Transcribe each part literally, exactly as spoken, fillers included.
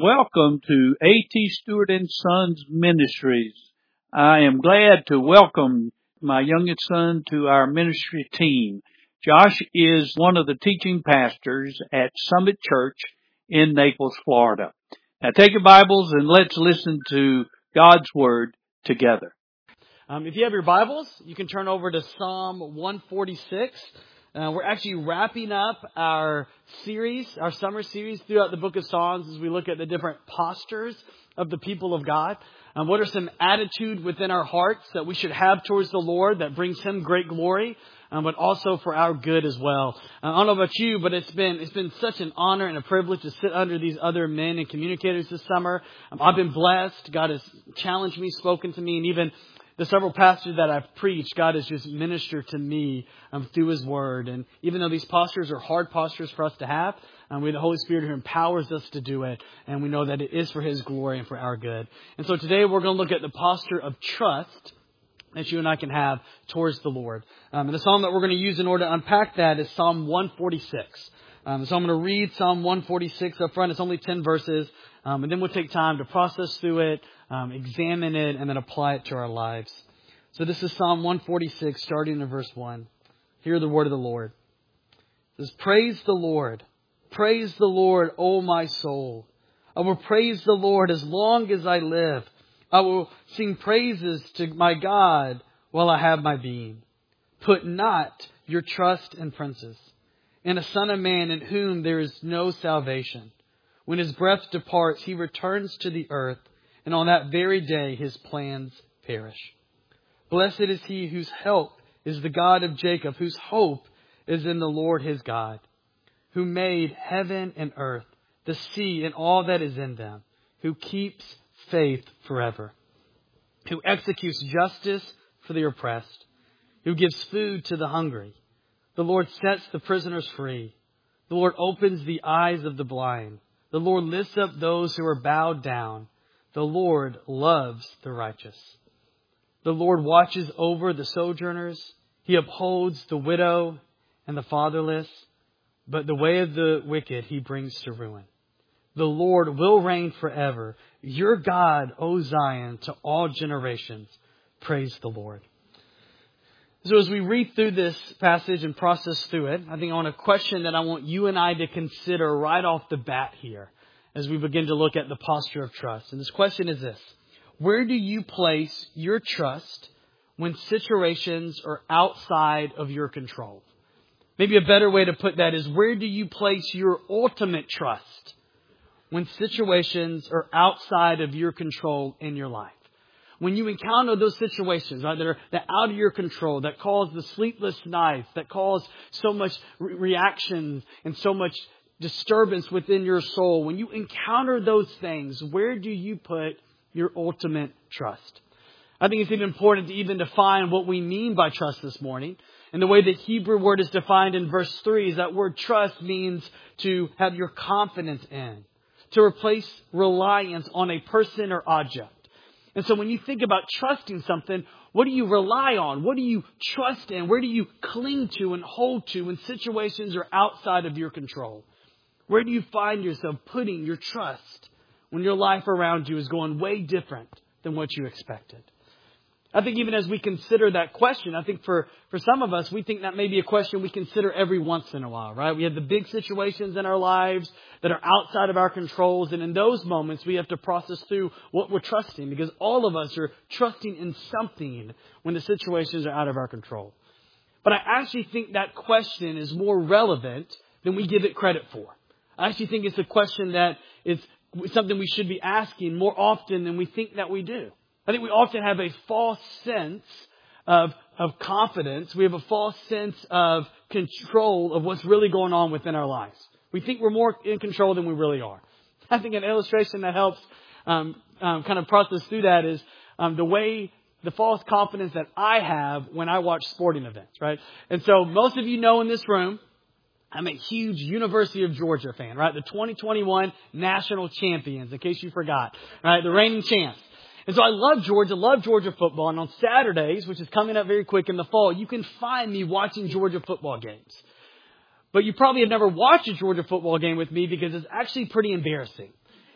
Welcome to A T Stewart and Sons Ministries. I am glad to welcome my youngest son to our ministry team. Josh is one of the teaching pastors at Summit Church in Naples, Florida. Now take your Bibles and let's listen to God's Word together. Um, if you have your Bibles, you can turn over to Psalm one forty-six. Uh, we're actually wrapping up our series, our summer series throughout the book of Psalms as we look at the different postures of the people of God. Um, what are some attitude within our hearts that we should have towards the Lord that brings Him great glory, um, but also for our good as well. Uh, I don't know about you, but it's been it's been such an honor and a privilege to sit under these other men and communicators this summer. Um, I've been blessed. God has challenged me, spoken to me, and even the several pastors that I've preached, God has just ministered to me um, through His Word. And even though these postures are hard postures for us to have, um, we have the Holy Spirit who empowers us to do it. And we know that it is for His glory and for our good. And so today we're going to look at the posture of trust that you and I can have towards the Lord. Um, and the psalm that we're going to use in order to unpack that is Psalm one forty-six. Um, so I'm going to read Psalm one forty-six up front. It's only ten verses. Um, and then we'll take time to process through it, um, examine it, and then apply it to our lives. So this is Psalm one forty-six, starting in verse one. Hear the word of the Lord. It says, "Praise the Lord. Praise the Lord, O my soul. I will praise the Lord as long as I live. I will sing praises to my God while I have my being. Put not your trust in princes, in a son of man in whom there is no salvation. When his breath departs, he returns to the earth, and on that very day his plans perish. Blessed is he whose help is the God of Jacob, whose hope is in the Lord his God, who made heaven and earth, the sea and all that is in them, who keeps faith forever, who executes justice for the oppressed, who gives food to the hungry. The Lord sets the prisoners free. The Lord opens the eyes of the blind. The Lord lifts up those who are bowed down. The Lord loves the righteous. The Lord watches over the sojourners. He upholds the widow and the fatherless. But the way of the wicked He brings to ruin. The Lord will reign forever. Your God, O Zion, to all generations. Praise the Lord." So as we read through this passage and process through it, I think on a question that I want you and I to consider right off the bat here as we begin to look at the posture of trust. And this question is this: where do you place your trust when situations are outside of your control? Maybe a better way to put that is, where do you place your ultimate trust when situations are outside of your control in your life? When you encounter those situations, right, that are that out of your control, that cause the sleepless nights, that cause so much re- reaction and so much disturbance within your soul, when you encounter those things, where do you put your ultimate trust? I think it's even important to even define what we mean by trust this morning. And the way the Hebrew word is defined in verse three is that word trust means to have your confidence in, to replace reliance on a person or object. And so when you think about trusting something, what do you rely on? What do you trust in? Where do you cling to and hold to when situations are outside of your control? Where do you find yourself putting your trust when your life around you is going way different than what you expected? I think even as we consider that question, I think for, for some of us, we think that may be a question we consider every once in a while, right? We have the big situations in our lives that are outside of our controls. And in those moments, we have to process through what we're trusting, because all of us are trusting in something when the situations are out of our control. But I actually think that question is more relevant than we give it credit for. I actually think it's a question that is something we should be asking more often than we think that we do. I think we often have a false sense of, of confidence. We have a false sense of control of what's really going on within our lives. We think we're more in control than we really are. I think an illustration that helps um, um, kind of process through that is um, the way, the false confidence that I have when I watch sporting events, right? And so most of you know in this room, I'm a huge University of Georgia fan, right? The twenty twenty-one national champions, in case you forgot, right? The reigning champs. And so I love Georgia, love Georgia football. And on Saturdays, which is coming up very quick in the fall, you can find me watching Georgia football games. But you probably have never watched a Georgia football game with me because it's actually pretty embarrassing.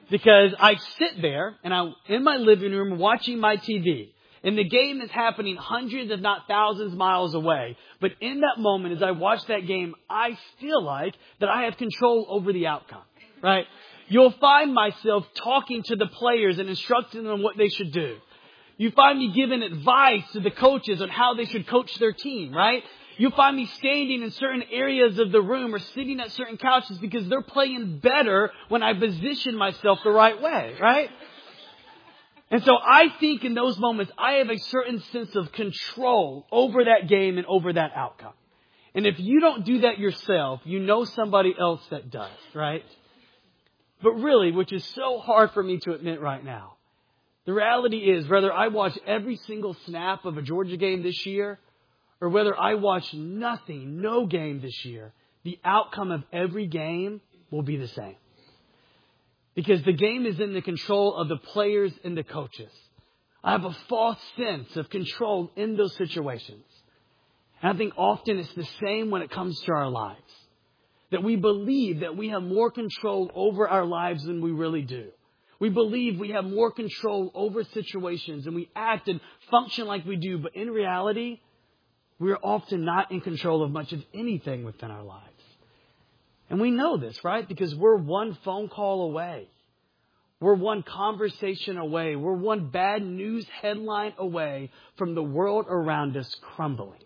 Because I sit there and I'm in my living room watching my T V. And the game is happening hundreds, if not thousands, miles away. But in that moment, as I watch that game, I feel like that I have control over the outcome, right? You'll find myself talking to the players and instructing them on what they should do. You find me giving advice to the coaches on how they should coach their team, right? You find me standing in certain areas of the room or sitting at certain couches because they're playing better when I position myself the right way, right? And so I think in those moments, I have a certain sense of control over that game and over that outcome. And if you don't do that yourself, you know somebody else that does, right? But really, which is so hard for me to admit right now, the reality is whether I watch every single snap of a Georgia game this year or whether I watch nothing, no game this year, the outcome of every game will be the same. Because the game is in the control of the players and the coaches. I have a false sense of control in those situations. And I think often it's the same when it comes to our lives. That we believe that we have more control over our lives than we really do. We believe we have more control over situations and we act and function like we do. But in reality, we are often not in control of much of anything within our lives. And we know this, right? Because we're one phone call away. We're one conversation away. We're one bad news headline away from the world around us crumbling.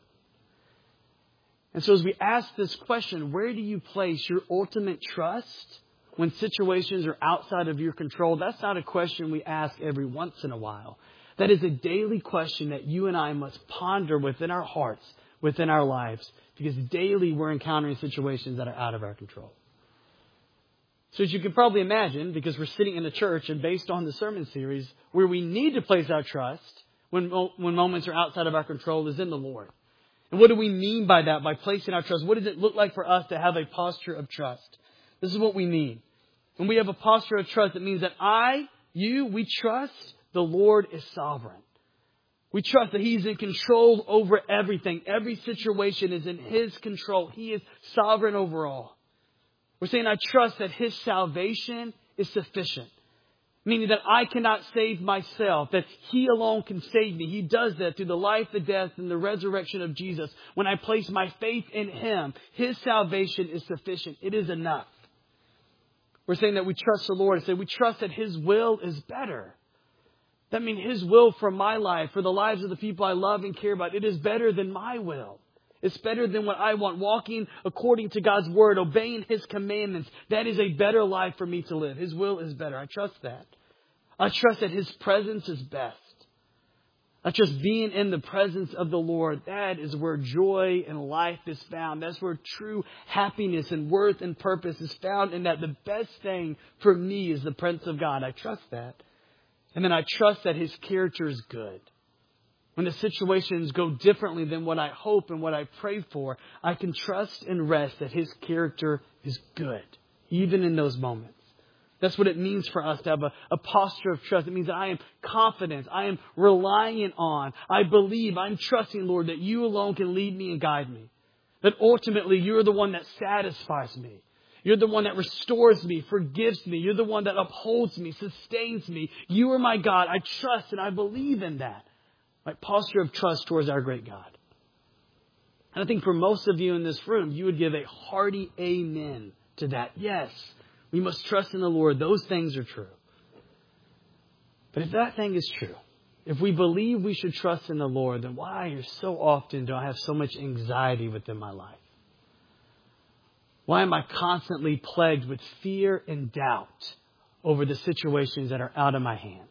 And so as we ask this question, where do you place your ultimate trust when situations are outside of your control? That's not a question we ask every once in a while. That is a daily question that you and I must ponder within our hearts, within our lives. Because daily we're encountering situations that are out of our control. So as you can probably imagine, because we're sitting in a church and based on the sermon series, where we need to place our trust when, when moments are outside of our control is in the Lord. And what do we mean by that, by placing our trust? What does it look like for us to have a posture of trust? This is what we mean. When we have a posture of trust, it means that I, you, we trust the Lord is sovereign. We trust that He's in control over everything. Every situation is in His control. He is sovereign over all. We're saying I trust that His salvation is sufficient. Meaning that I cannot save myself, that He alone can save me. He does that through the life, the death, and the resurrection of Jesus. When I place my faith in Him, His salvation is sufficient. It is enough. We're saying that we trust the Lord and say we trust that His will is better. That means His will for my life, for the lives of the people I love and care about, it is better than my will. It's better than what I want. Walking according to God's Word, obeying His commandments, that is a better life for me to live. His will is better. I trust that. I trust that His presence is best. I trust being in the presence of the Lord. That is where joy and life is found. That's where true happiness and worth and purpose is found. And that the best thing for me is the presence of God. I trust that. And then I trust that His character is good. When the situations go differently than what I hope and what I pray for, I can trust and rest that His character is good, even in those moments. That's what it means for us to have a, a posture of trust. It means that I am confident. I am relying on. I believe. I'm trusting, Lord, that You alone can lead me and guide me. That ultimately You're the one that satisfies me. You're the one that restores me, forgives me. You're the one that upholds me, sustains me. You are my God. I trust and I believe in that. My posture of trust towards our great God. And I think for most of you in this room, you would give a hearty amen to that. Yes, we must trust in the Lord. Those things are true. But if that thing is true, if we believe we should trust in the Lord, then why so often do I have so much anxiety within my life? Why am I constantly plagued with fear and doubt over the situations that are out of my hands?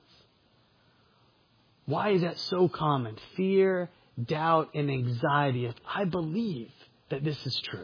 Why is that so common? Fear, doubt, and anxiety if I believe that this is true.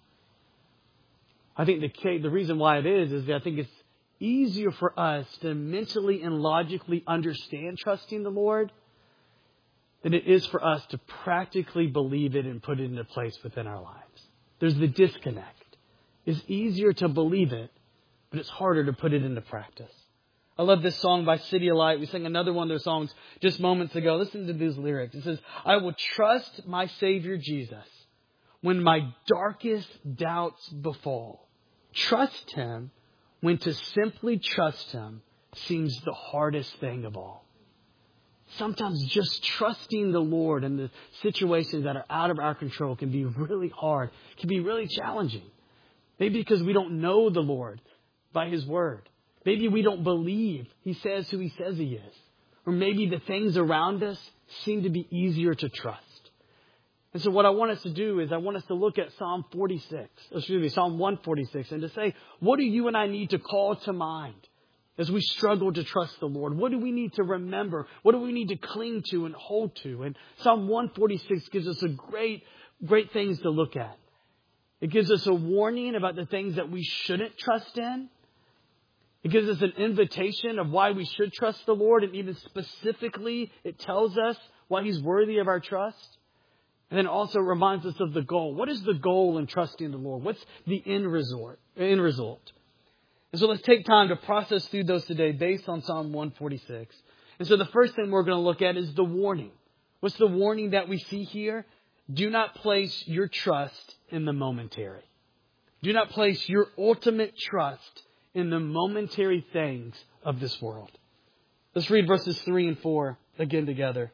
I think the, the reason why it is, is that I think it's easier for us to mentally and logically understand trusting the Lord than it is for us to practically believe it and put it into place within our lives. There's the disconnect. It's easier to believe it, but it's harder to put it into practice. I love this song by City of Light. We sang another one of their songs just moments ago. Listen to these lyrics. It says, I will trust my Savior Jesus when my darkest doubts befall. Trust Him when to simply trust Him seems the hardest thing of all. Sometimes just trusting the Lord in the situations that are out of our control can be really hard, can be really challenging. Maybe because we don't know the Lord by His Word. Maybe we don't believe He says who He says He is. Or maybe the things around us seem to be easier to trust. And so what I want us to do is I want us to look at Psalm forty-six, excuse me, Psalm one forty-six, and to say, what do you and I need to call to mind as we struggle to trust the Lord? What do we need to remember? What do we need to cling to and hold to? And Psalm one forty-six gives us a great, great things to look at. It gives us a warning about the things that we shouldn't trust in. It gives us an invitation of why we should trust the Lord. And even specifically, it tells us why He's worthy of our trust. And then also reminds us of the goal. What is the goal in trusting the Lord? What's the end result? End result? And so let's take time to process through those today based on Psalm one forty-six. And so the first thing we're going to look at is the warning. What's the warning that we see here? Do not place your trust in the momentary. Do not place your ultimate trust in the momentary things of this world. Let's read verses three and four again together.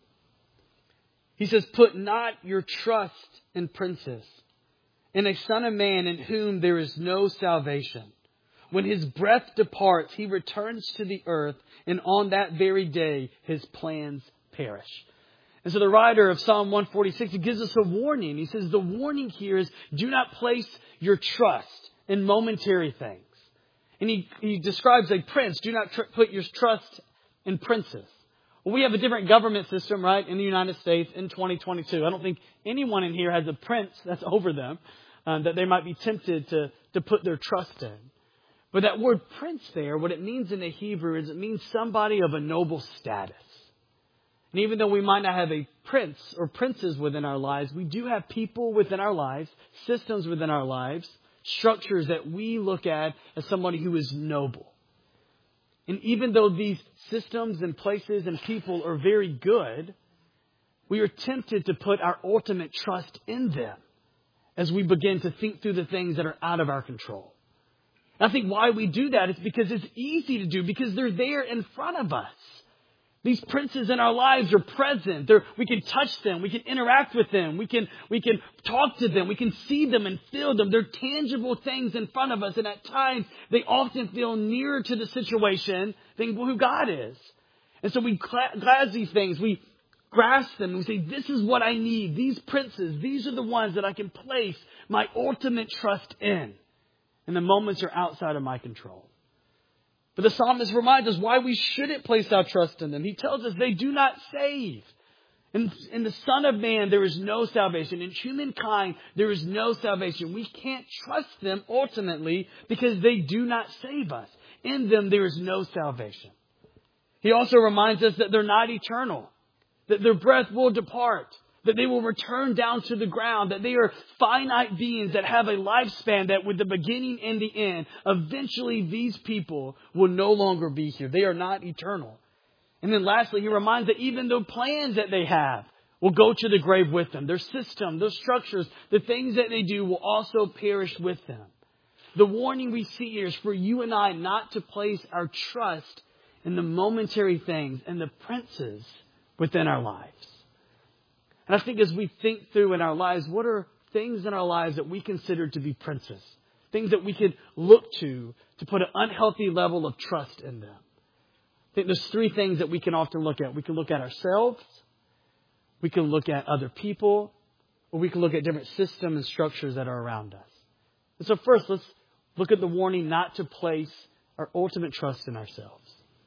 He says, put not your trust in princes, in a son of man in whom there is no salvation. When his breath departs, he returns to the earth, and on that very day his plans perish. And so the writer of Psalm one forty-six, he gives us a warning. He says the warning here is do not place your trust in momentary things. And he, he describes a prince. Do not tr- put your trust in princes. Well, we have a different government system, right, in the United States in twenty twenty-two. I don't think anyone in here has a prince that's over them uh, that they might be tempted to, to put their trust in. But that word prince there, what it means in the Hebrew is it means somebody of a noble status. And even though we might not have a prince or princes within our lives, we do have people within our lives, systems within our lives, structures that we look at as somebody who is noble. And even though these systems and places and people are very good, we are tempted to put our ultimate trust in them as we begin to think through the things that are out of our control. And I think why we do that is because it's easy to do, because they're there in front of us. These princes in our lives are present. They're, we can touch them. We can interact with them. We can, we can talk to them. We can see them and feel them. They're tangible things in front of us. And at times, they often feel nearer to the situation than who God is. And so we grasp these things. We grasp them and we say, this is what I need. These princes, these are the ones that I can place my ultimate trust in. And the moments are outside of my control. But the psalmist reminds us why we shouldn't place our trust in them. He tells us they do not save. In, in the Son of Man, there is no salvation. In humankind, there is no salvation. We can't trust them ultimately because they do not save us. In them, there is no salvation. He also reminds us that they're not eternal, that their breath will depart, that they will return down to the ground, that they are finite beings that have a lifespan that with the beginning and the end, eventually these people will no longer be here. They are not eternal. And then lastly, he reminds that even the plans that they have will go to the grave with them. Their system, their structures, the things that they do will also perish with them. The warning we see here is for you and I not to place our trust in the momentary things and the princes within our lives. And I think as we think through in our lives, what are things in our lives that we consider to be princes? Things that we could look to to put an unhealthy level of trust in them. I think there's three things that we can often look at. We can look at ourselves, we can look at other people, or we can look at different systems and structures that are around us. And so first, let's look at the warning not to place our ultimate trust in ourselves.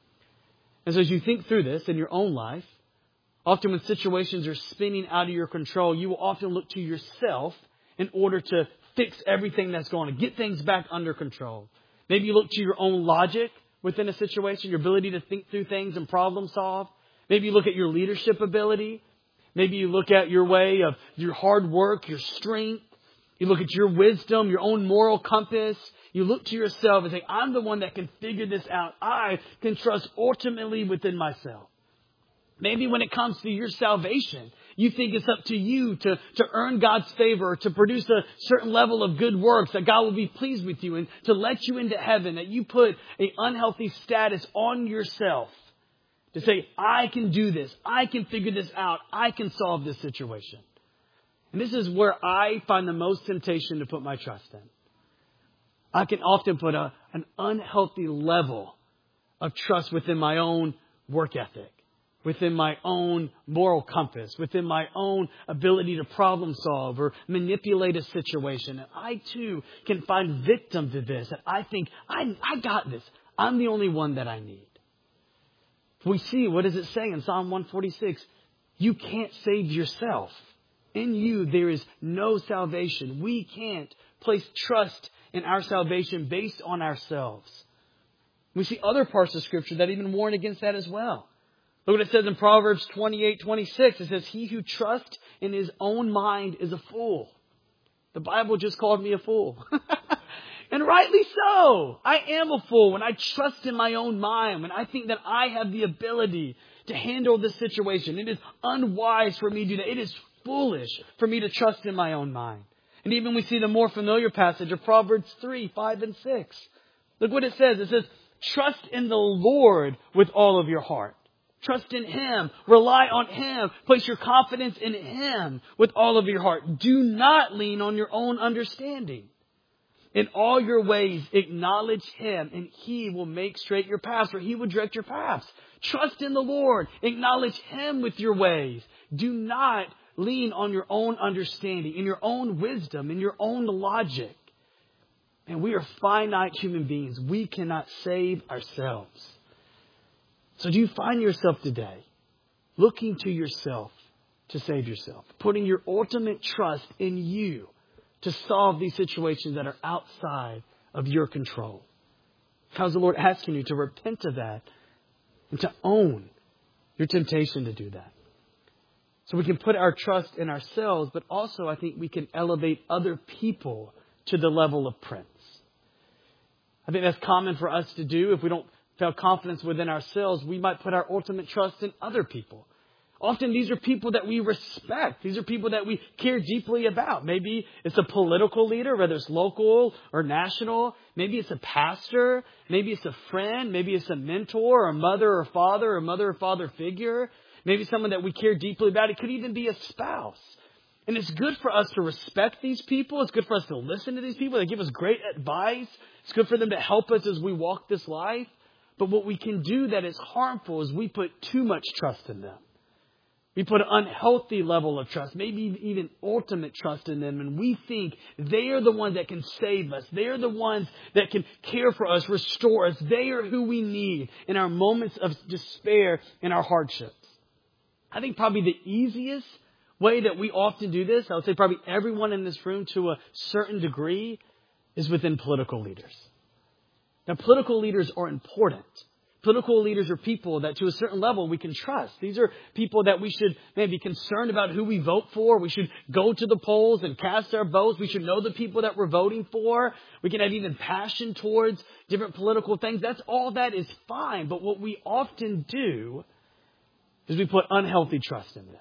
And so as you think through this in your own life, often when situations are spinning out of your control, you will often look to yourself in order to fix everything that's going on, get things back under control. Maybe you look to your own logic within a situation, your ability to think through things and problem solve. Maybe you look at your leadership ability. Maybe you look at your way of your hard work, your strength. You look at your wisdom, your own moral compass. You look to yourself and say, I'm the one that can figure this out. I can trust ultimately within myself. Maybe when it comes to your salvation, You think it's up to you to, to earn God's favor, to produce a certain level of good works, that God will be pleased with you and to let you into heaven, that you put an unhealthy status on yourself to say, I can do this. I can figure this out. I can solve this situation. And this is where I find the most temptation to put my trust in. I can often put a, an unhealthy level of trust within my own work ethic, within my own moral compass, within my own ability to problem solve or manipulate a situation. And I too can find victim to this. And I think, I, I got this. I'm the only one that I need. We see, what does it say in Psalm one forty-six? You can't save yourself. In you, there is no salvation. We can't place trust in our salvation based on ourselves. We see other parts of Scripture that even warn against that as well. Look what it says in Proverbs twenty-eight twenty-six. It says, he who trusts in his own mind is a fool. The Bible just called me a fool. And rightly so. I am a fool when I trust in my own mind, when I think that I have the ability to handle this situation. It is unwise for me to do that. It is foolish for me to trust in my own mind. And even we see the more familiar passage of Proverbs three, five, and six. Look what it says. It says, trust in the Lord with all of your heart. Trust in Him. Rely on Him. Place your confidence in Him with all of your heart. Do not lean on your own understanding. In all your ways, acknowledge Him, and He will make straight your paths, or He will direct your paths. Trust in the Lord. Acknowledge Him with your ways. Do not lean on your own understanding, in your own wisdom, in your own logic. And we are finite human beings. We cannot save ourselves. So do you find yourself today looking to yourself to save yourself? Putting your ultimate trust in you to solve these situations that are outside of your control? How's the Lord asking you to repent of that and to own your temptation to do that? So we can put our trust in ourselves, but also I think we can elevate other people to the level of prince. I think that's common for us to do. If we don't feel confidence within ourselves, we might put our ultimate trust in other people. Often these are people that we respect. These are people that we care deeply about. Maybe it's a political leader, whether it's local or national. Maybe it's a pastor. Maybe it's a friend. Maybe it's a mentor or a mother or father or mother or father figure. Maybe someone that we care deeply about. It could even be a spouse. And it's good for us to respect these people. It's good for us to listen to these people. They give us great advice. It's good for them to help us as we walk this life. But what we can do that is harmful is we put too much trust in them. We put an unhealthy level of trust, maybe even ultimate trust in them. And we think they are the ones that can save us. They are the ones that can care for us, restore us. They are who we need in our moments of despair and our hardships. I think probably the easiest way that we often do this, I would say probably everyone in this room to a certain degree, is within political leaders. Now, political leaders are important. Political leaders are people that to a certain level we can trust. These are people that we should maybe be concerned about who we vote for. We should go to the polls and cast our votes. We should know the people that we're voting for. We can have even passion towards different political things. That's all that is fine. But what we often do is we put unhealthy trust in them.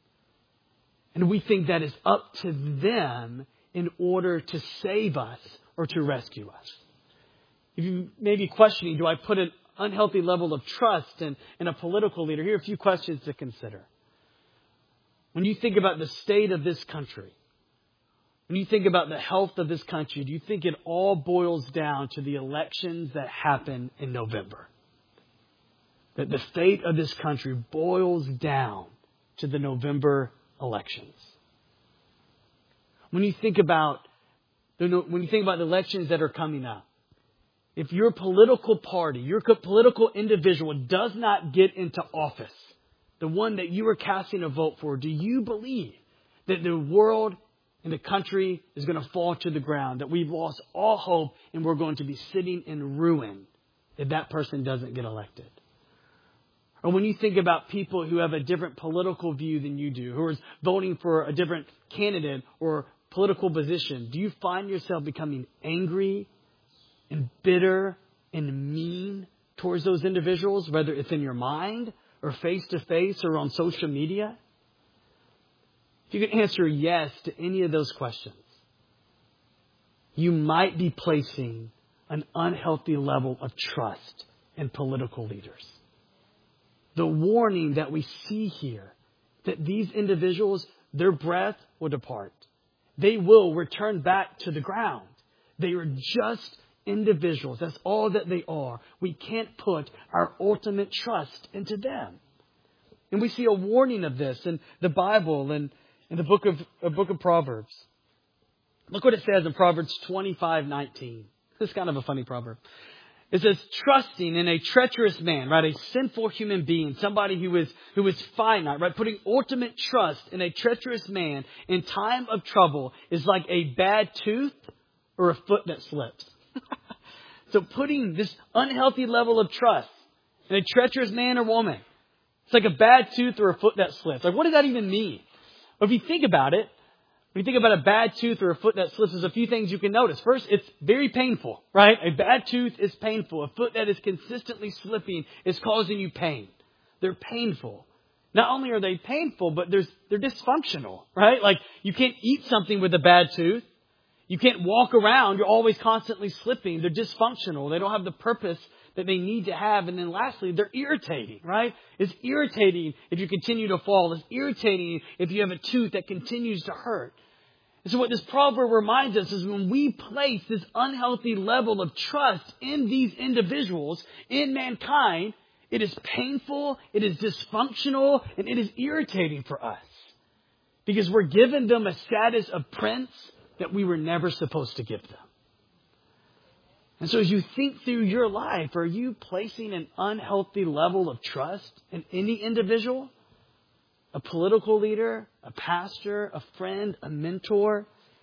And we think that is up to them in order to save us or to rescue us. If you may be questioning, do I put an unhealthy level of trust in, in a political leader? Here are a few questions to consider. When you think about the state of this country, when you think about the health of this country, do you think it all boils down to the elections that happen in November? That the fate of this country boils down to the November elections. When you think about the, when you think about the elections that are coming up, if your political party, your political individual does not get into office, the one that you are casting a vote for, do you believe that the world and the country is going to fall to the ground, that we've lost all hope and we're going to be sitting in ruin if that person doesn't get elected? Or when you think about people who have a different political view than you do, who are voting for a different candidate or political position, do you find yourself becoming angry and bitter and mean towards those individuals, whether it's in your mind or face to face or on social media? if you can answer yes to any of those questions, you might be placing an unhealthy level of trust in political leaders. The warning that we see here, that these individuals, their breath will depart. They will return back to the ground. They are just individuals. That's all that they are. We can't put our ultimate trust into them. And we see a warning of this in the Bible and in the book of, uh, book of Proverbs. Look what it says in Proverbs twenty-five nineteen. This is kind of a funny proverb. It says, trusting in a treacherous man, right? A sinful human being, somebody who is, who is finite, right? Putting ultimate trust in a treacherous man in time of trouble is like a bad tooth or a foot that slips. So putting this unhealthy level of trust in a treacherous man or woman, it's like a bad tooth or a foot that slips. Like, what does that even mean? Well, if you think about it, when you think about a bad tooth or a foot that slips, there's a few things you can notice. First, it's very painful, right? A bad tooth is painful. A foot that is consistently slipping is causing you pain. They're painful. Not only are they painful, but there's, they're dysfunctional, right? Like, you can't eat something with a bad tooth. You can't walk around. You're always constantly slipping. They're dysfunctional. They don't have the purpose that they need to have. And then lastly, they're irritating, right? It's irritating if you continue to fall. It's irritating if you have a tooth that continues to hurt. And so what this proverb reminds us is when we place this unhealthy level of trust in these individuals, in mankind, it is painful, it is dysfunctional, and it is irritating for us. Because we're giving them a status of prince that we were never supposed to give them. And so as you think through your life, are you placing an unhealthy level of trust in any individual? A political leader, a pastor, a friend, a mentor?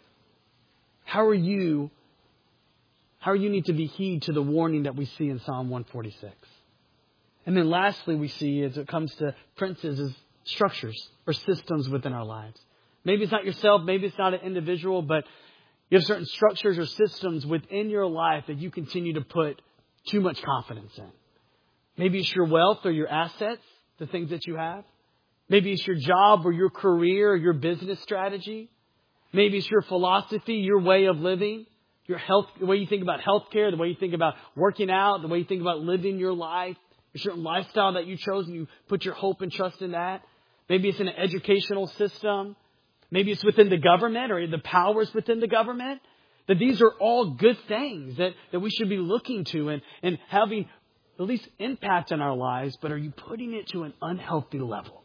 How are you, how are you need to be heed to the warning that we see in Psalm one forty-six? And then lastly, we see as it comes to princes is structures or systems within our lives. Maybe it's not yourself, maybe it's not an individual, but you have certain structures or systems within your life that you continue to put too much confidence in. Maybe it's your wealth or your assets, the things that you have. Maybe it's your job or your career or your business strategy. Maybe it's your philosophy, your way of living, your health, the way you think about healthcare, the way you think about working out, the way you think about living your life, a certain lifestyle that you chose and you put your hope and trust in that. Maybe it's in an educational system. Maybe it's within the government or the powers within the government. That these are all good things that, that we should be looking to and, and having at least impact on our lives. But are you putting it to an unhealthy level?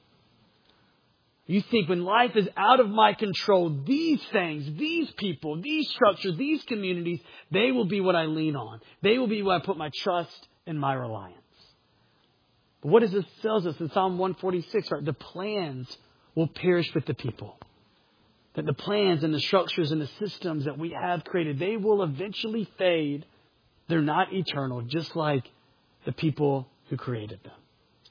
You think when life is out of my control, these things, these people, these structures, these communities, they will be what I lean on. They will be what I put my trust and my reliance. But what does this tell us in Psalm one forty-six? Right? The plans will perish with the people. That the plans and the structures and the systems that we have created, they will eventually fade. They're not eternal, just like the people who created them.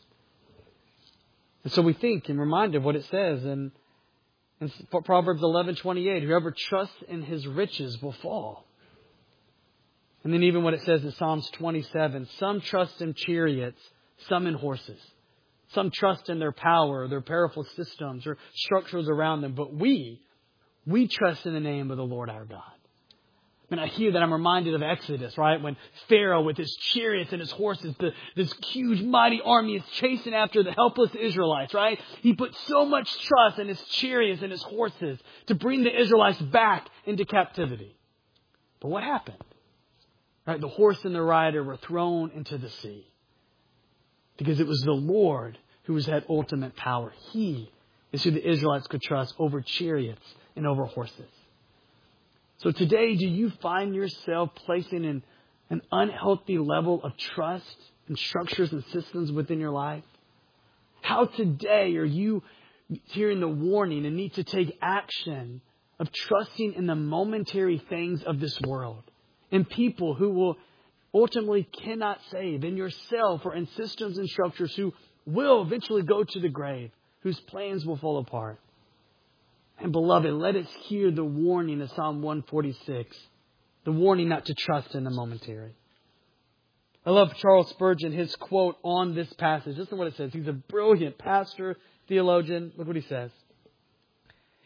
And so we think and reminded of what it says in, in Proverbs eleven twenty-eight. Whoever trusts in his riches will fall. And then even what it says in Psalms twenty-seven. Some trust in chariots, some in horses. Some trust in their power, their powerful systems or structures around them. But we, we trust in the name of the Lord our God. And I hear that, I'm reminded of Exodus, right? When Pharaoh with his chariots and his horses, the, this huge mighty army is chasing after the helpless Israelites, right? He put so much trust in his chariots and his horses to bring the Israelites back into captivity. But what happened? Right? The horse and the rider were thrown into the sea. Because it was the Lord who was had ultimate power. He is who the Israelites could trust over chariots and over horses. So today, do you find yourself placing in an unhealthy level of trust and structures and systems within your life? How today are you hearing the warning and need to take action of trusting in the momentary things of this world and people who will ultimately cannot save, in yourself or in systems and structures who will eventually go to the grave, whose plans will fall apart? And beloved, let us hear the warning of Psalm one forty-six. The warning not to trust in the momentary. I love Charles Spurgeon, his quote on this passage. Listen to what it says. He's a brilliant pastor, theologian. Look what he says.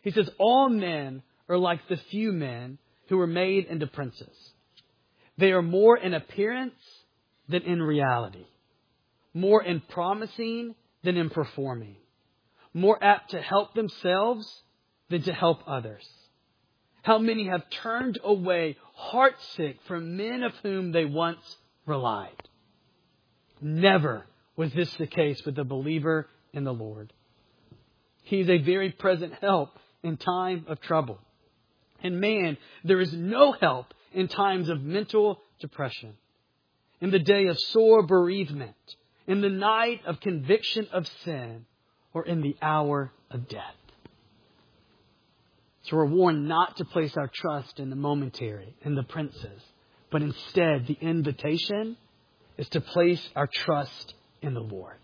He says, all men are like the few men who were made into princes. They are more in appearance than in reality, more in promising than in performing, more apt to help themselves than to help others. How many have turned away heartsick from men of whom they once relied. Never was this the case with the believer in the Lord. He is a very present help in time of trouble. And man, there is no help in times of mental depression, in the day of sore bereavement, in the night of conviction of sin, or in the hour of death. So we're warned not to place our trust in the momentary, in the princes, but instead the invitation is to place our trust in the Lord.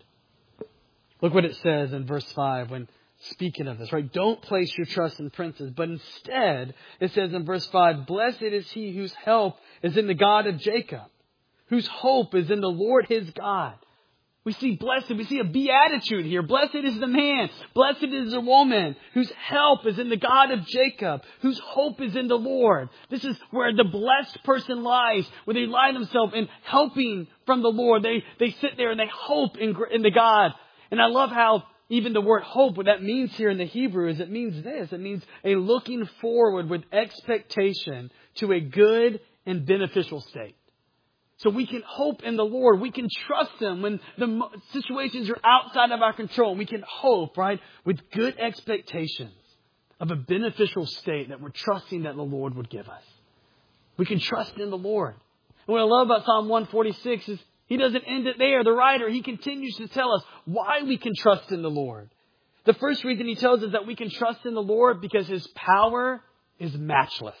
Look what it says in verse five when speaking of this, right? Don't place your trust in princes, but instead it says in verse five, blessed is he whose help is in the God of Jacob, whose hope is in the Lord his God. We see blessed, we see a beatitude here. Blessed is the man, blessed is the woman whose help is in the God of Jacob, whose hope is in the Lord. This is where the blessed person lies, where they lie themselves in helping from the Lord. They they sit there and they hope in, in the God. And I love how even the word hope, what that means here in the Hebrew is it means this. It means a looking forward with expectation to a good and beneficial state. So we can hope in the Lord. We can trust Him when the situations are outside of our control. We can hope, right, with good expectations of a beneficial state that we're trusting that the Lord would give us. We can trust in the Lord. And what I love about Psalm one forty-six is he doesn't end it there. The writer, he continues to tell us why we can trust in the Lord. The first reason he tells us that we can trust in the Lord because His power is matchless.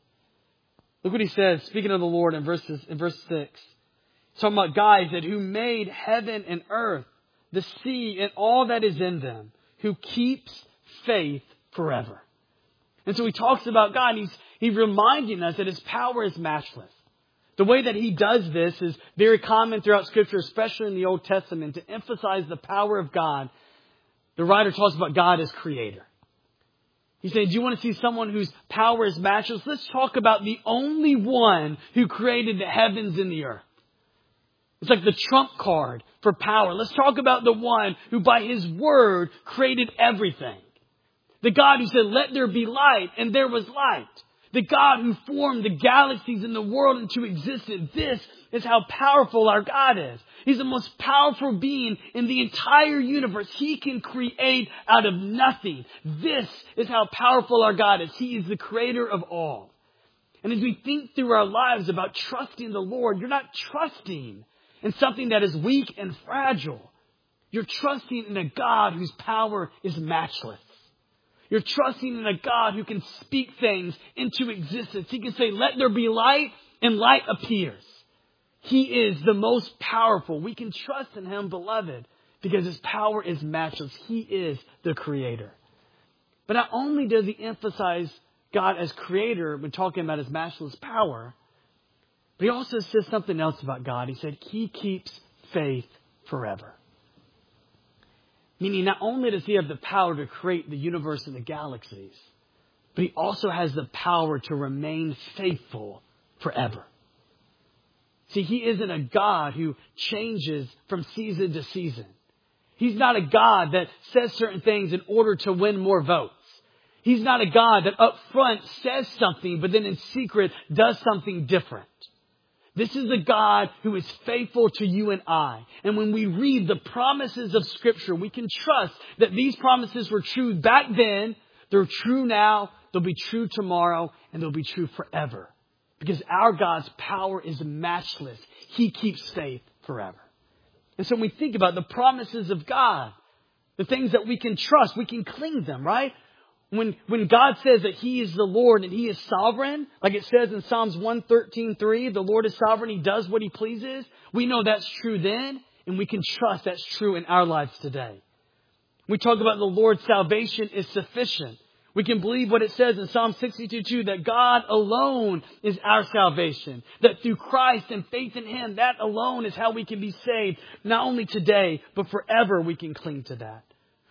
Look what he says, speaking of the Lord in verses in verse six. He's talking about God, he said, who made heaven and earth, the sea and all that is in them, who keeps faith forever. And so he talks about God. He's, he's reminding us that His power is matchless. The way that He does this is very common throughout Scripture, especially in the Old Testament, to emphasize the power of God. The writer talks about God as creator. He's saying, do you want to see someone whose power is matchless? Let's talk about the only one who created the heavens and the earth. It's like the trump card for power. Let's talk about the one who by His word created everything. The God who said, let there be light, and there was light. The God who formed the galaxies and the world into existence. This is how powerful our God is. He's the most powerful being in the entire universe. He can create out of nothing. This is how powerful our God is. He is the creator of all. And as we think through our lives about trusting the Lord, you're not trusting in something that is weak and fragile. You're trusting in a God whose power is matchless. You're trusting in a God who can speak things into existence. He can say, let there be light, and light appears. He is the most powerful. We can trust in Him, beloved, because His power is matchless. He is the creator. But not only does He emphasize God as creator when talking about His matchless power, but He also says something else about God. He said, He keeps faith forever. Meaning not only does He have the power to create the universe and the galaxies, but He also has the power to remain faithful forever. See, He isn't a God who changes from season to season. He's not a God that says certain things in order to win more votes. He's not a God that up front says something, but then in secret does something different. This is a God who is faithful to you and I. And when we read the promises of Scripture, we can trust that these promises were true back then, they're true now, they'll be true tomorrow, and they'll be true forever. Because our God's power is matchless. He keeps faith forever. And so when we think about the promises of God, the things that we can trust, we can cling to them, right? When, when God says that He is the Lord and He is sovereign, like it says in Psalms one thirteen three, the Lord is sovereign, He does what He pleases. We know that's true then, and we can trust that's true in our lives today. We talk about the Lord's salvation is sufficient. We can believe what it says in Psalm sixty-two two, that God alone is our salvation. That through Christ and faith in Him, that alone is how we can be saved. Not only today, but forever we can cling to that.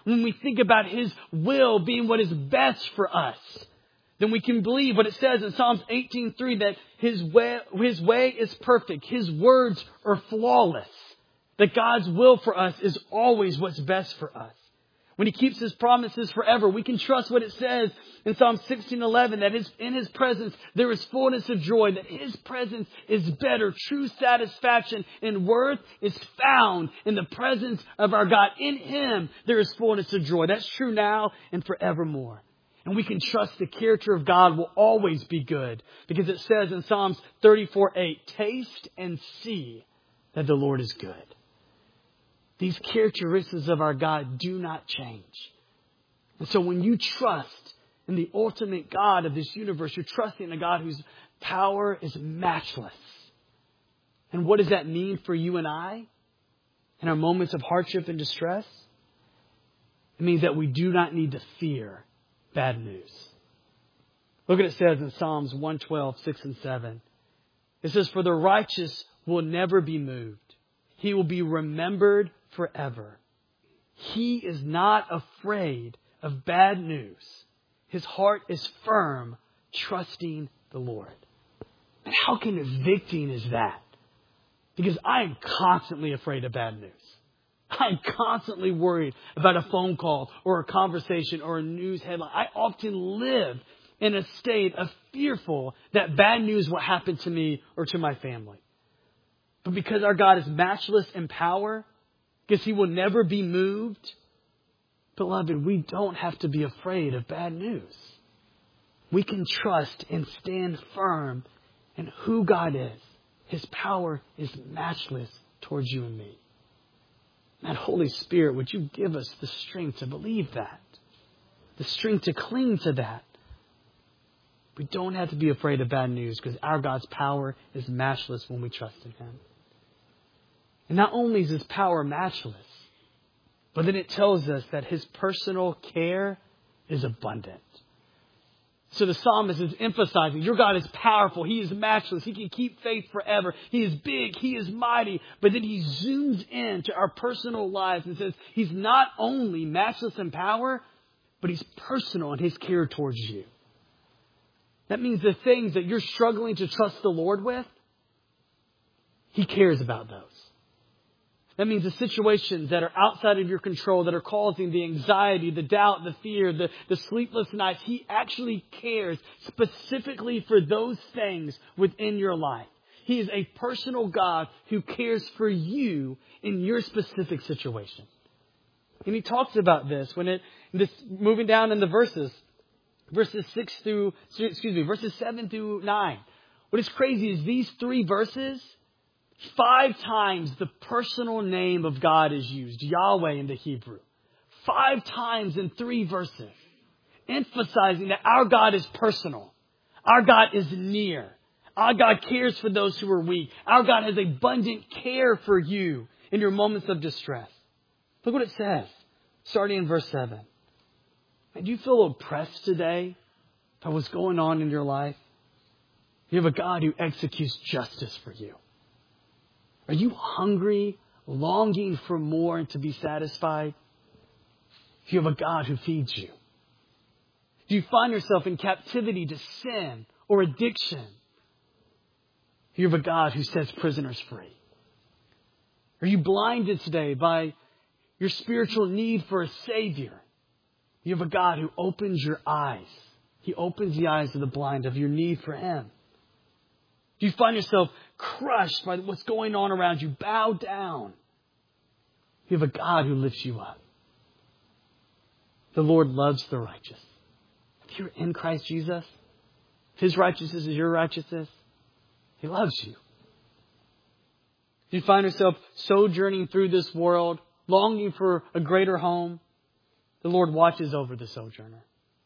when we think about His will being what is best for us, then we can believe what it says in Psalms eighteen three, that His way, His way is perfect. His words are flawless. That God's will for us is always what's best for us. When He keeps His promises forever, we can trust what it says in Psalm sixteen eleven, that his, in His presence there is fullness of joy, that His presence is better. True satisfaction and worth is found in the presence of our God. In Him there is fullness of joy. That's true now and forevermore. And we can trust the character of God will always be good, because it says in Psalms thirty-four eight, taste and see that the Lord is good. These characteristics of our God do not change. And so when you trust in the ultimate God of this universe, you're trusting in a God whose power is matchless. And what does that mean for you and I in our moments of hardship and distress? It means that we do not need to fear bad news. Look what it says in Psalms one twelve, six and seven. It says, for the righteous will never be moved. He will be remembered forever. He is not afraid of bad news. His heart is firm, trusting the Lord. And how convicting is that? Because I am constantly afraid of bad news. I'm constantly worried about a phone call or a conversation or a news headline. I often live in a state of fearful that bad news will happen to me or to my family. But because our God is matchless in power, because He will never be moved, beloved, we don't have to be afraid of bad news. We can trust and stand firm in who God is. His power is matchless towards you and me. And Holy Spirit, would you give us the strength to believe that? The strength to cling to that. We don't have to be afraid of bad news, because our God's power is matchless when we trust in Him. And not only is His power matchless, but then it tells us that His personal care is abundant. So the psalmist is emphasizing, your God is powerful. He is matchless. He can keep faith forever. He is big. He is mighty. But then he zooms in to our personal lives and says, He's not only matchless in power, but He's personal in His care towards you. That means the things that you're struggling to trust the Lord with, He cares about those. That means the situations that are outside of your control, that are causing the anxiety, the doubt, the fear, the, the sleepless nights, He actually cares specifically for those things within your life. He is a personal God who cares for you in your specific situation. And He talks about this when it, this moving down in the verses, verses six through, excuse me, verses seven through nine. What is crazy is these three verses, five times the personal name of God is used, Yahweh in the Hebrew. Five times in three verses, emphasizing that our God is personal. Our God is near. Our God cares for those who are weak. Our God has abundant care for you in your moments of distress. Look what it says, starting in verse seven. Do you feel oppressed today by what's going on in your life? You have a God who executes justice for you. Are you hungry, longing for more and to be satisfied? You have a God who feeds you. Do you find yourself in captivity to sin or addiction? You have a God who sets prisoners free. Are you blinded today by your spiritual need for a Savior? You have a God who opens your eyes. He opens the eyes of the blind of your need for Him. Do you find yourself crushed by what's going on around you? Bow down. You have a God who lifts you up. The Lord loves the righteous. If you're in Christ Jesus, if His righteousness is your righteousness, He loves you. Do you find yourself sojourning through this world, longing for a greater home? The Lord watches over the sojourner.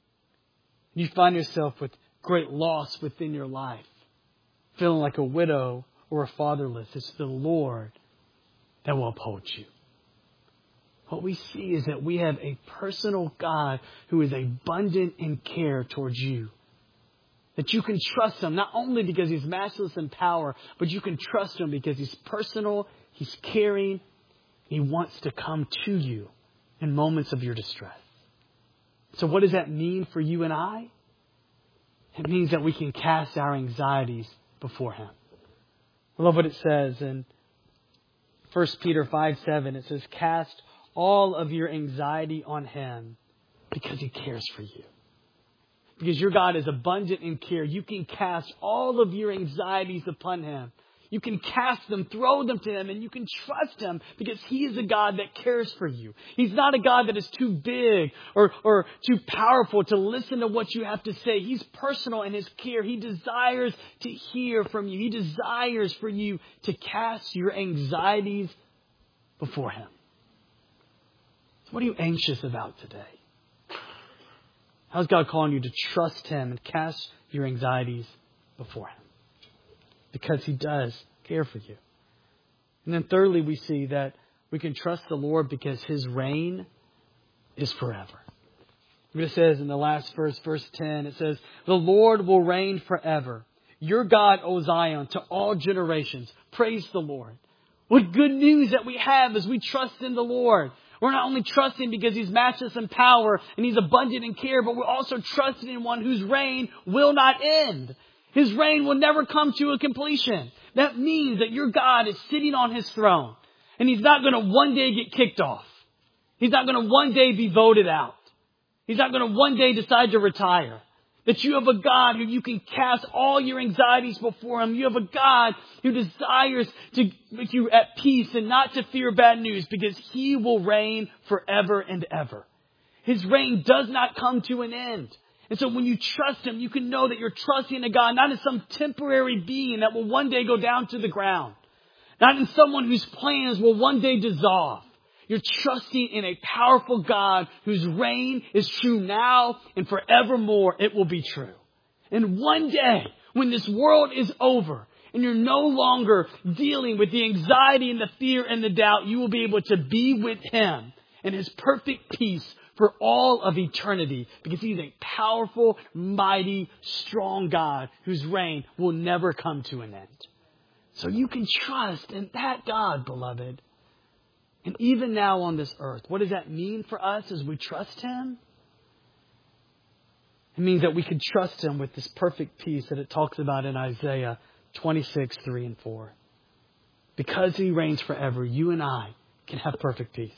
Do you find yourself with great loss within your life, feeling like a widow or a fatherless? It's the Lord that will uphold you. What we see is that we have a personal God who is abundant in care towards you. That you can trust Him, not only because He's matchless in power, but you can trust Him because He's personal, He's caring, He wants to come to you in moments of your distress. So what does that mean for you and I? It means that we can cast our anxieties before Him. I love what it says in First Peter five seven. It says, cast all of your anxiety on Him because He cares for you. Because your God is abundant in care. You can cast all of your anxieties upon Him. You can cast them, throw them to Him, and you can trust Him because He is a God that cares for you. He's not a God that is too big or, or too powerful to listen to what you have to say. He's personal in His care. He desires to hear from you. He desires for you to cast your anxieties before Him. So what are you anxious about today? How's God calling you to trust Him and cast your anxieties before Him? Because He does care for you. And then thirdly, we see that we can trust the Lord because His reign is forever. Look what it says in the last verse, verse ten. It says, the Lord will reign forever. Your God, O Zion, to all generations. Praise the Lord. What good news that we have as we trust in the Lord. We're not only trusting because He's matchless in power and He's abundant in care, but we're also trusting in one whose reign will not end. His reign will never come to a completion. That means that your God is sitting on His throne and He's not going to one day get kicked off. He's not going to one day be voted out. He's not going to one day decide to retire. That you have a God who you can cast all your anxieties before Him. You have a God who desires to make you at peace and not to fear bad news because He will reign forever and ever. His reign does not come to an end. And so when you trust Him, you can know that you're trusting a God, not in some temporary being that will one day go down to the ground. Not in someone whose plans will one day dissolve. You're trusting in a powerful God whose reign is true now and forevermore it will be true. And one day, when this world is over and you're no longer dealing with the anxiety and the fear and the doubt, you will be able to be with Him in His perfect peace for all of eternity, because He's a powerful, mighty, strong God whose reign will never come to an end. So you can trust in that God, beloved. And even now on this earth, what does that mean for us as we trust Him? It means that we can trust Him with this perfect peace that it talks about in Isaiah twenty-six, three and four. Because He reigns forever, you and I can have perfect peace.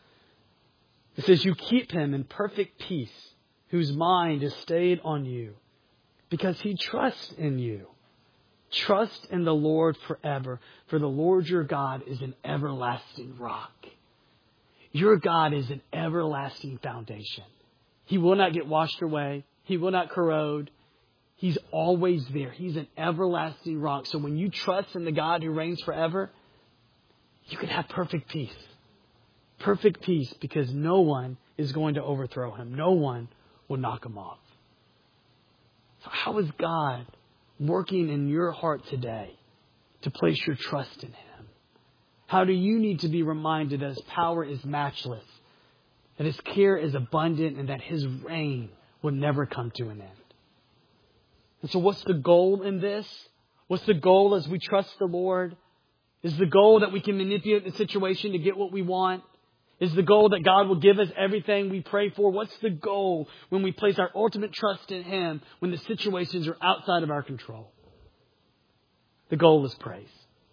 It says, you keep him in perfect peace, whose mind is stayed on you, because he trusts in you. Trust in the Lord forever, for the Lord your God is an everlasting rock. Your God is an everlasting foundation. He will not get washed away. He will not corrode. He's always there. He's an everlasting rock. So when you trust in the God who reigns forever, you can have perfect peace. Perfect peace, because no one is going to overthrow him. No one will knock him off. So how is God working in your heart today to place your trust in Him? How do you need to be reminded that His power is matchless, that His care is abundant, and that His reign will never come to an end? And so what's the goal in this? What's the goal as we trust the Lord? Is the goal that we can manipulate the situation to get what we want? Is the goal that God will give us everything we pray for? What's the goal when we place our ultimate trust in Him when the situations are outside of our control? The goal is praise.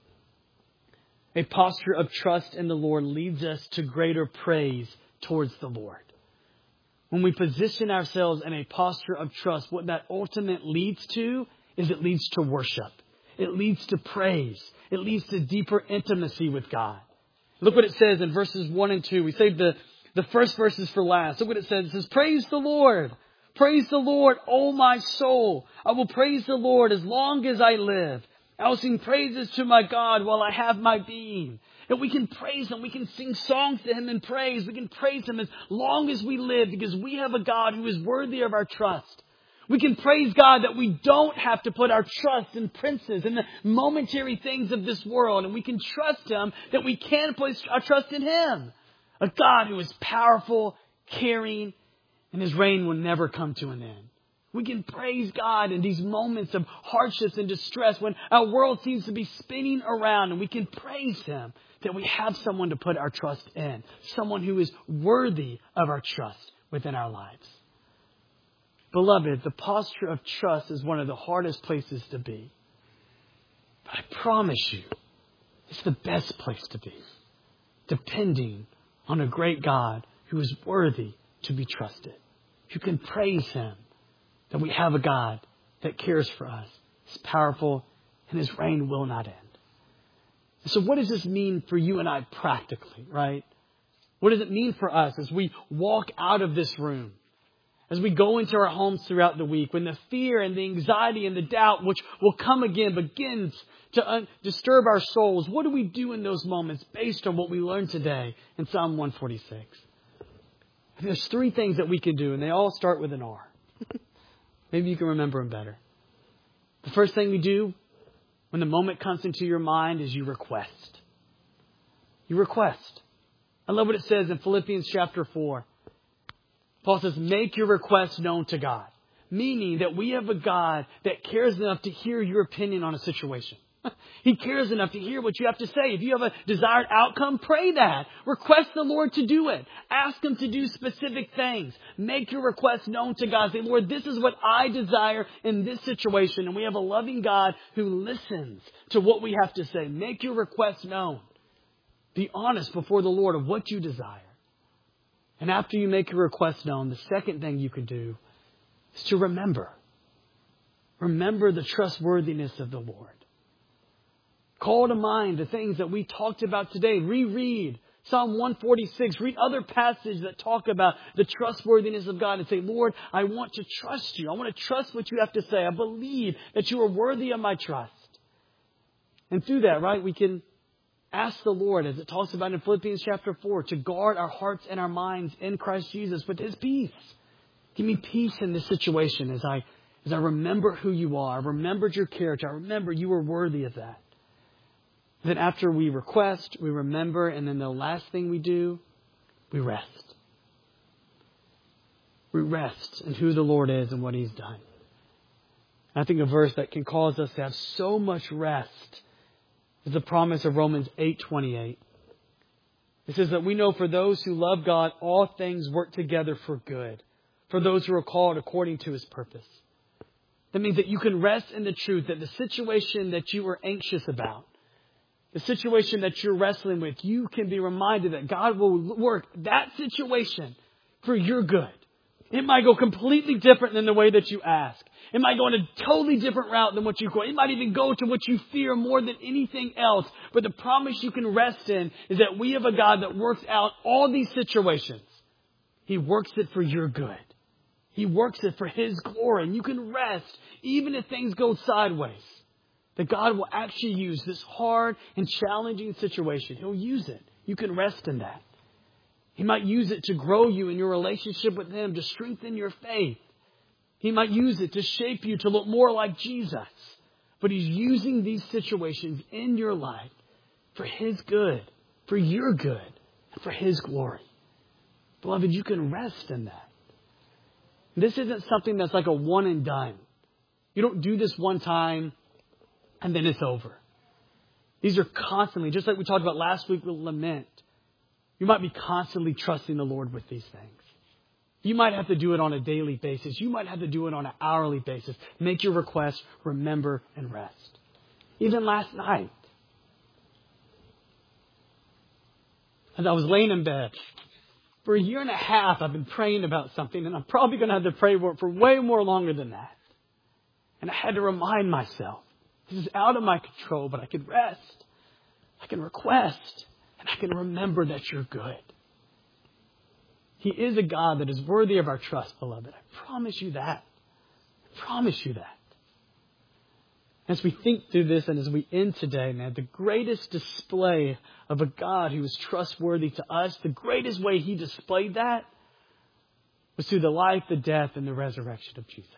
A posture of trust in the Lord leads us to greater praise towards the Lord. When we position ourselves in a posture of trust, what that ultimately leads to is it leads to worship. It leads to praise. It leads to deeper intimacy with God. Look what it says in verses one and two. We saved the, the first verses for last. Look what it says. It says, praise the Lord. Praise the Lord, O my soul. I will praise the Lord as long as I live. I will sing praises to my God while I have my being. And we can praise Him. We can sing songs to Him in praise. We can praise Him as long as we live, because we have a God who is worthy of our trust. We can praise God that we don't have to put our trust in princes and the momentary things of this world. And we can trust Him that we can place our trust in Him. A God who is powerful, caring, and His reign will never come to an end. We can praise God in these moments of hardships and distress when our world seems to be spinning around, and we can praise Him that we have someone to put our trust in, someone who is worthy of our trust within our lives. Beloved, the posture of trust is one of the hardest places to be. But I promise you, it's the best place to be, depending on a great God who is worthy to be trusted. You can praise Him that we have a God that cares for us, is powerful, and His reign will not end. So what does this mean for you and I practically, right? What does it mean for us as we walk out of this room? As we go into our homes throughout the week, when the fear and the anxiety and the doubt, which will come again, begins to un- disturb our souls, what do we do in those moments based on what we learned today in Psalm one forty-six? And there's three things that we can do, and they all start with an R. Maybe you can remember them better. The first thing we do when the moment comes into your mind is you request. You request. I love what it says in Philippians chapter four. Paul says, make your requests known to God. Meaning that we have a God that cares enough to hear your opinion on a situation. He cares enough to hear what you have to say. If you have a desired outcome, pray that. Request the Lord to do it. Ask Him to do specific things. Make your requests known to God. Say, Lord, this is what I desire in this situation. And we have a loving God who listens to what we have to say. Make your requests known. Be honest before the Lord of what you desire. And after you make your request known, the second thing you can do is to remember. Remember the trustworthiness of the Lord. Call to mind the things that we talked about today. Reread Psalm one forty-six. Read other passages that talk about the trustworthiness of God and say, Lord, I want to trust you. I want to trust what you have to say. I believe that you are worthy of my trust. And through that, right, we can ask the Lord, as it talks about in Philippians chapter four, to guard our hearts and our minds in Christ Jesus with His peace. Give me peace in this situation as I, as I remember who you are. I remembered your character. I remember you are worthy of that. Then after we request, we remember, and then the last thing we do, we rest. We rest in who the Lord is and what He's done. I think a verse that can cause us to have so much rest is the promise of Romans eight twenty-eight. It says that we know for those who love God, all things work together for good, for those who are called according to His purpose. That means that you can rest in the truth that the situation that you are anxious about, the situation that you're wrestling with, you can be reminded that God will work that situation for your good. It might go completely different than the way that you ask. It might go in a totally different route than what you go. It might even go to what you fear more than anything else. But the promise you can rest in is that we have a God that works out all these situations. He works it for your good. He works it for His glory. And you can rest even if things go sideways. That God will actually use this hard and challenging situation. He'll use it. You can rest in that. He might use it to grow you in your relationship with Him, to strengthen your faith. He might use it to shape you to look more like Jesus. But He's using these situations in your life for His good, for your good, and for His glory. Beloved, you can rest in that. This isn't something that's like a one and done. You don't do this one time and then it's over. These are constantly, just like we talked about last week with lament, you might be constantly trusting the Lord with these things. You might have to do it on a daily basis. You might have to do it on an hourly basis. Make your request, remember, and rest. Even last night, as I was laying in bed, for a year and a half, I've been praying about something, and I'm probably going to have to pray for it for way more longer than that. And I had to remind myself, this is out of my control, but I can rest. I can request. And I can remember that you're good. He is a God that is worthy of our trust, beloved. I promise you that. I promise you that. As we think through this and as we end today, man, the greatest display of a God who is trustworthy to us, the greatest way He displayed that was through the life, the death, and the resurrection of Jesus.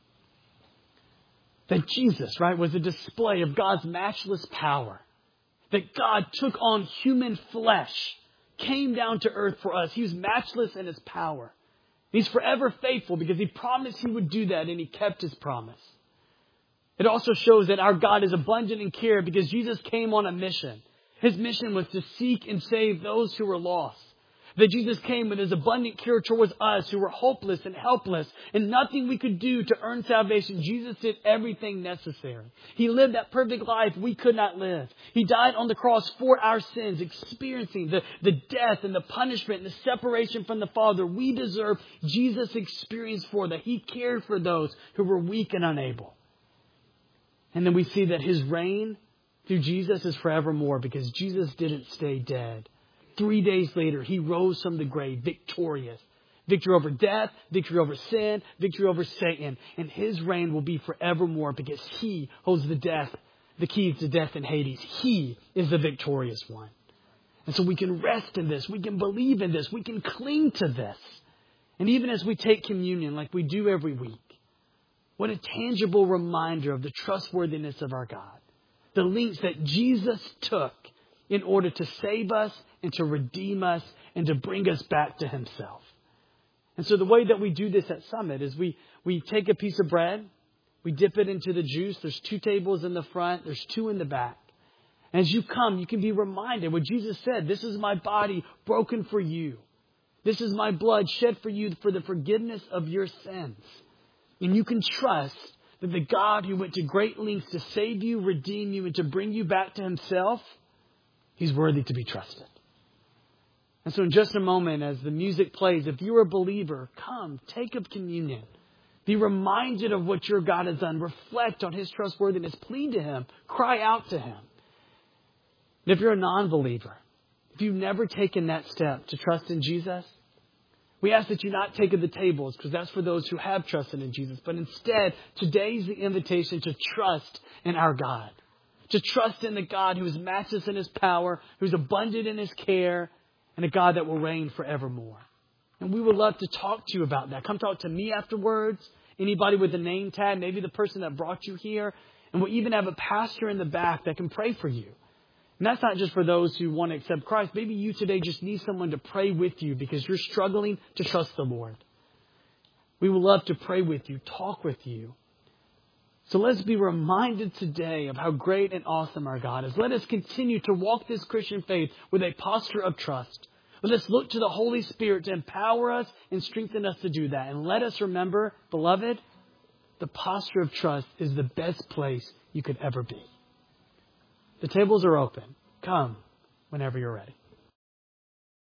That Jesus, right, was a display of God's matchless power. That God took on human flesh, came down to earth for us. He was matchless in His power. He's forever faithful because He promised He would do that, and He kept His promise. It also shows that our God is abundant in care because Jesus came on a mission. His mission was to seek and save those who were lost. That Jesus came with His abundant cure towards us who were hopeless and helpless and nothing we could do to earn salvation. Jesus did everything necessary. He lived that perfect life we could not live. He died on the cross for our sins, experiencing the, the death and the punishment and the separation from the Father we deserve. Jesus experienced for that. He cared for those who were weak and unable. And then we see that His reign through Jesus is forevermore because Jesus didn't stay dead. Three days later, He rose from the grave victorious. Victory over death, victory over sin, victory over Satan. And His reign will be forevermore because He holds the death, the keys to death and Hades. He is the victorious one. And so we can rest in this. We can believe in this. We can cling to this. And even as we take communion like we do every week, what a tangible reminder of the trustworthiness of our God. The links that Jesus took in order to save us and to redeem us and to bring us back to Himself. And so the way that we do this at Summit is we, we take a piece of bread, we dip it into the juice. There's two tables in the front, there's two in the back. And as you come, you can be reminded what Jesus said, this is my body broken for you. This is my blood shed for you for the forgiveness of your sins. And you can trust that the God who went to great lengths to save you, redeem you, and to bring you back to Himself, He's worthy to be trusted. And so in just a moment, as the music plays, if you're a believer, come, take up communion. Be reminded of what your God has done. Reflect on His trustworthiness. Plead to Him. Cry out to Him. And if you're a non-believer, if you've never taken that step to trust in Jesus, we ask that you not take at the tables because that's for those who have trusted in Jesus. But instead, today's the invitation to trust in our God. To trust in the God who is matchless in His power, who's abundant in His care, and a God that will reign forevermore. And we would love to talk to you about that. Come talk to me afterwards. Anybody with a name tag, maybe the person that brought you here. And we'll even have a pastor in the back that can pray for you. And that's not just for those who want to accept Christ. Maybe you today just need someone to pray with you because you're struggling to trust the Lord. We would love to pray with you, talk with you. So let's be reminded today of how great and awesome our God is. Let us continue to walk this Christian faith with a posture of trust. Let us look to the Holy Spirit to empower us and strengthen us to do that. And let us remember, beloved, the posture of trust is the best place you could ever be. The tables are open. Come whenever you're ready.